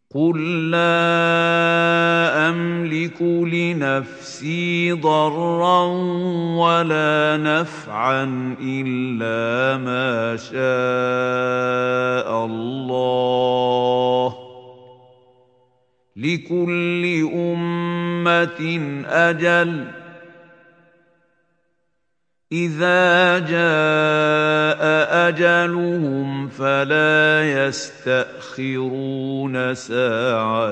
قُل لَّا أَمْلِكُ لِنَفْسِي ضَرًّا وَلَا نَفْعًا إِلَّا مَا شَاءَ اللَّهُ ۗ لِكُلِّ أُمَّةٍ أَجَلٌ ۚ إِذَا جَاءَ أَجَلُهُمْ فَلَا يَسْتَأْخِرُونَ سَاعَةً ۖ وَلَا يَسْتَقْدِمُونَ.